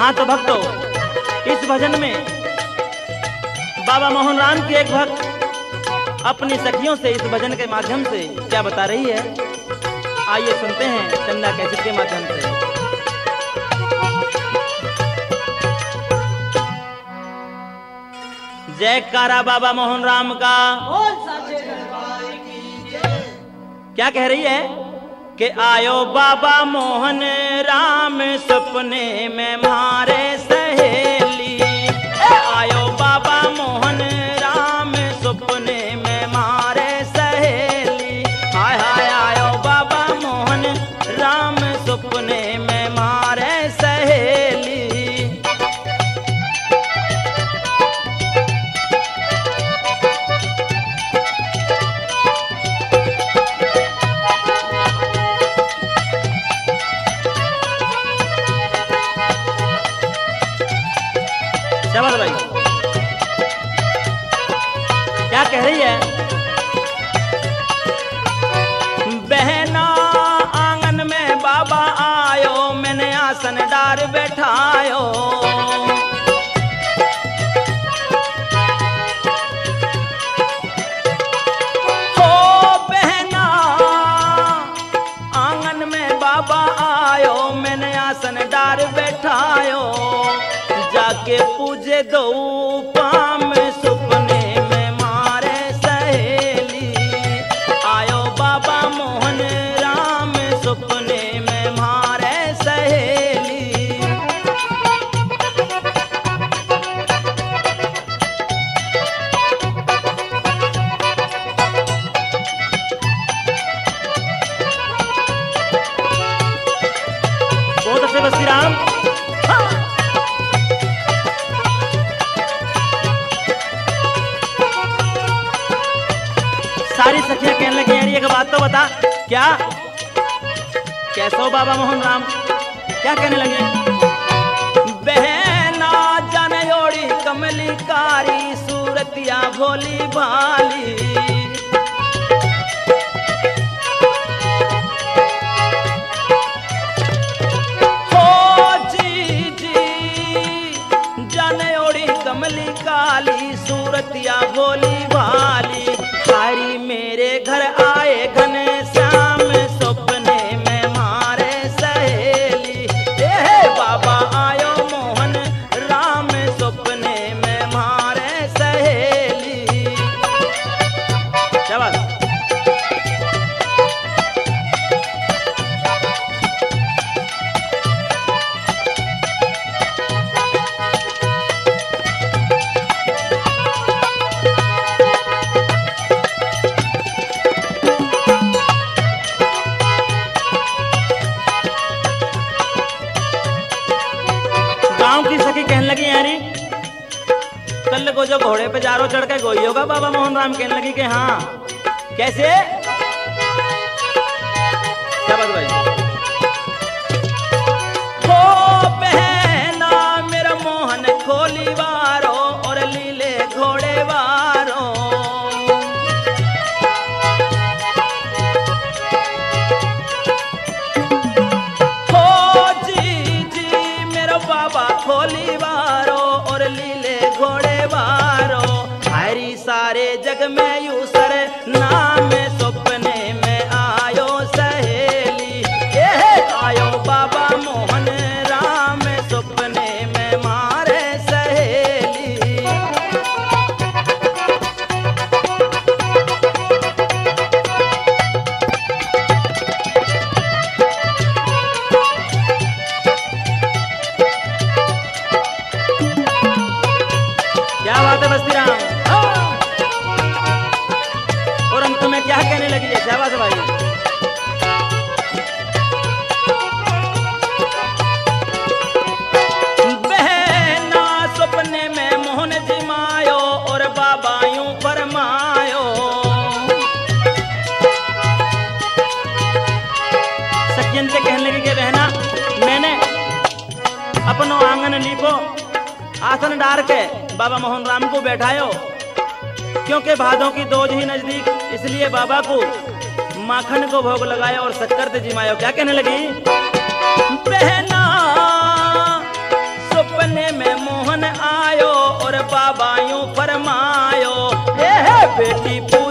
हाँ तो भक्तों, इस भजन में बाबा मोहन राम की एक भक्त अपनी सखियों से इस भजन के माध्यम से क्या बता रही है, आइए सुनते हैं चंदा कैसेट के माध्यम से। जयकारा बाबा मोहन राम का। क्या कह रही है कि आयो बाबा मोहन राम सपने में मारे सहेली, आयो बाबा मोहन राम सपने में मारे सहेली, हाय हाय आयो बाबा मोहन राम सपने में मारे सहेली। शाबाश भाई। क्या कह रही है, बहना आंगन में बाबा आयो, मैंने आसन डार बैठायो, हो बहना आंगन में बाबा आयो, मैंने आसन डार बैठायो, जाके पूजे दो पाम सपने में मारे सहेली, आयो बाबा मोहन राम सपने में मारे सहेली। बहुत अच्छे बस्ती राम। सारी सखियां कहने लगी, यार एक बात तो बता, क्या कैसे हो बाबा मोहन राम? क्या कहने लगे, बहना जनयोड़ी कमली कारी, सूरतिया भोली भाली, हो जी जी जनयोड़ी कमली काली, सूरतिया भोली भाली, हरी मेरे घर आए घन श्याम सपने में मारे सहेली, बाबा आयो मोहन राम सपने में मारे सहेली। शाबाश। गांव की सखी कहने लगी, यारी कल को जो घोड़े पे जारो चढ़ के गोई होगा, बाबा मोहन राम कहने लगी कि हाँ कैसे। शाबाश भाई। हो बहना मेरा मोहन खोली वारो, और लीले घोड़े वारो, हो जी जी मेरा बाबा खोली वारो, और लीले घोड़े वारो, हरी सारे जग में यूसर नाम सपने में आयो सहेली, आयो बाबा मोहन राम सपने में मारे सहेली। क्या बात है बस्ती राम। और अंत में क्या कहने लगी है, शाबाश भाई। बहना सपने में मोहन जिमायो, और बाबा यूं फरमायो, सखियन से कहने लगी कि बहना मैंने अपनो आंगन लीपो, आसन डार के बाबा मोहन राम को बैठायो, क्योंकि भादों की दोज ही नजदीक, इसलिए बाबा को माखन को भोग लगाया और शक्कर से जिमायो। क्या कहने लगी, बहना बेटी